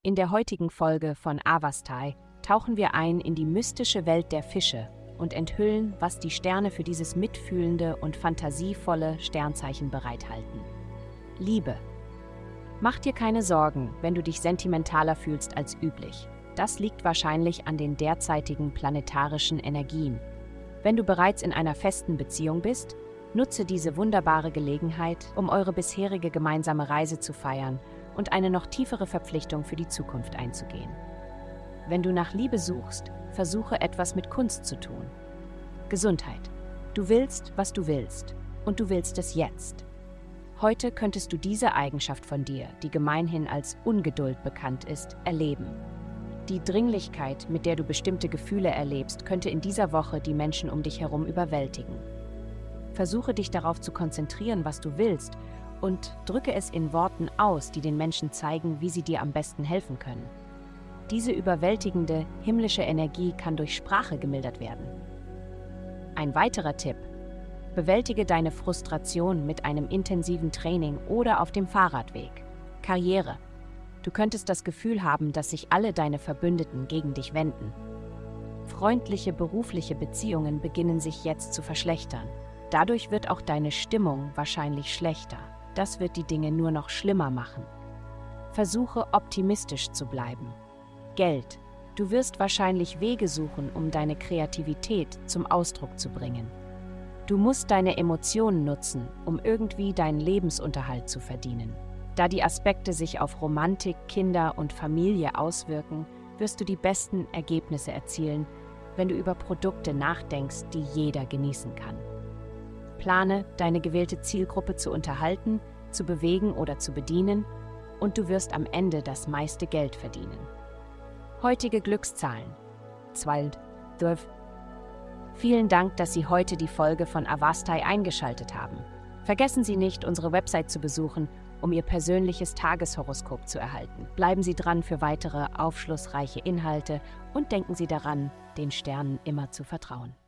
In der heutigen Folge von Avastai tauchen wir ein in die mystische Welt der Fische und enthüllen, was die Sterne für dieses mitfühlende und fantasievolle Sternzeichen bereithalten. Liebe. Mach dir keine Sorgen, wenn du dich sentimentaler fühlst als üblich. Das liegt wahrscheinlich an den derzeitigen planetarischen Energien. Wenn du bereits in einer festen Beziehung bist, nutze diese wunderbare Gelegenheit, um eure bisherige gemeinsame Reise zu feiern und eine noch tiefere Verpflichtung für die Zukunft einzugehen. Wenn du nach Liebe suchst, versuche etwas mit Kunst zu tun. Gesundheit. Du willst, was du willst, und du willst es jetzt. Heute könntest du diese Eigenschaft von dir, die gemeinhin als Ungeduld bekannt ist, erleben. Die Dringlichkeit, mit der du bestimmte Gefühle erlebst, könnte in dieser Woche die Menschen um dich herum überwältigen. Versuche dich darauf zu konzentrieren, was du willst, und drücke es in Worten aus, die den Menschen zeigen, wie sie dir am besten helfen können. Diese überwältigende, himmlische Energie kann durch Sprache gemildert werden. Ein weiterer Tipp: Bewältige deine Frustration mit einem intensiven Training oder auf dem Fahrradweg. Karriere. Du könntest das Gefühl haben, dass sich alle deine Verbündeten gegen dich wenden. Freundliche berufliche Beziehungen beginnen sich jetzt zu verschlechtern. Dadurch wird auch deine Stimmung wahrscheinlich schlechter. Das wird die Dinge nur noch schlimmer machen. Versuche optimistisch zu bleiben. Geld. Du wirst wahrscheinlich Wege suchen, um deine Kreativität zum Ausdruck zu bringen. Du musst deine Emotionen nutzen, um irgendwie deinen Lebensunterhalt zu verdienen. Da die Aspekte sich auf Romantik, Kinder und Familie auswirken, wirst du die besten Ergebnisse erzielen, wenn du über Produkte nachdenkst, die jeder genießen kann. Plane, deine gewählte Zielgruppe zu unterhalten, zu bewegen oder zu bedienen, und du wirst am Ende das meiste Geld verdienen. Heutige Glückszahlen: 12. Vielen Dank, dass Sie heute die Folge von Avastai eingeschaltet haben. Vergessen Sie nicht, unsere Website zu besuchen, um Ihr persönliches Tageshoroskop zu erhalten. Bleiben Sie dran für weitere aufschlussreiche Inhalte und denken Sie daran, den Sternen immer zu vertrauen.